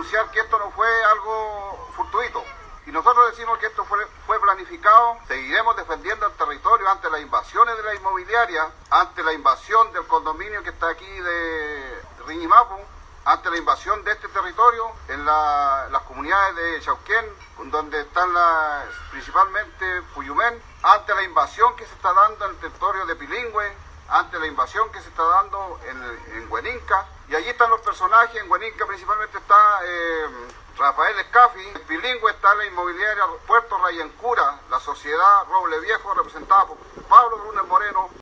denunciar que esto no fue algo fortuito. Y nosotros decimos que esto fue planificado. Seguiremos defendiendo el territorio ante las invasiones de la inmobiliaria, ante la invasión del condominio que está aquí de Riñimapu, ante la invasión de este territorio en las comunidades de Chauquén, donde están principalmente Puyumén, ante la invasión que se está dando en el territorio de Pilingüe, ante la invasión que se está dando en Hueninca. Y allí están los personajes. En Hueninca principalmente está Rafael Escafi. En Pilingüe está la inmobiliaria Puerto Rayancura, la sociedad Roble Viejo, representada por Pablo Brunner Moreno.